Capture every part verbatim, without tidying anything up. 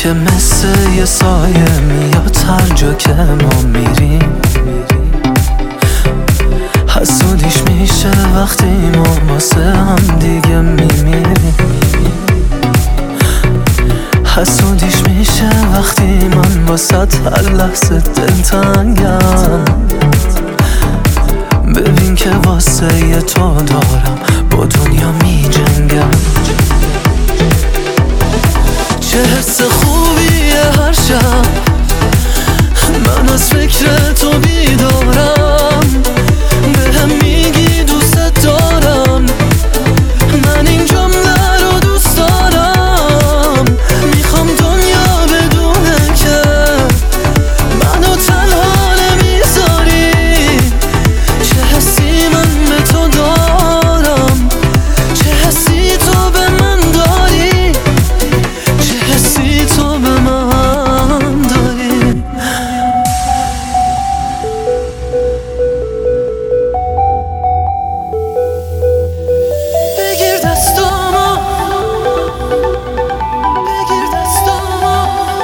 که مثل یه سایه میاد هر جا که ما میریم. حسودیش میشه وقتی ما واسه هم دیگه میمیریم. حسودیش میشه وقتی من واسه هر لحظه دلتنگم. ببین که واسه یه تو دارم با دنیا می جنگم. چه حس خوبیه هر شب من از فکر تو بیدارم. به هم میگی دوست دارم، من این جمله رو دوست دارم. میخوام دنیا بدونه که منو تنها نمیذاری. چه حسی من به تو دارم، چه حسی تو به من داری، چه حسی تو به من داری. بگیر دستامو، بگیر دستامو،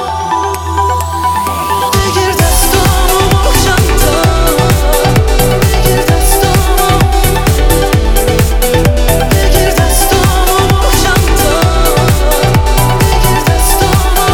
بگیر دستامو محکم تر. بگیر دستامو، بگیر دستامو محکم تر. بگیر دستامو،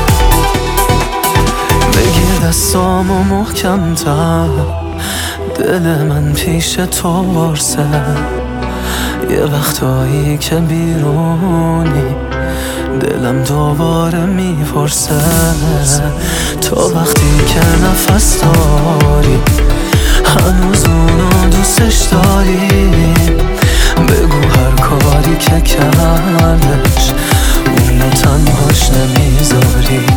بگیر دستامو محکم تر. دل من پیش تو وارسه، یه وقتایی که بیرونی دلم دوباره میپرسه. تا وقتی که نفس داری هنوز اونو دوستش داری. بگو هر کاری که کردش اونو تنهاش نمیذاری.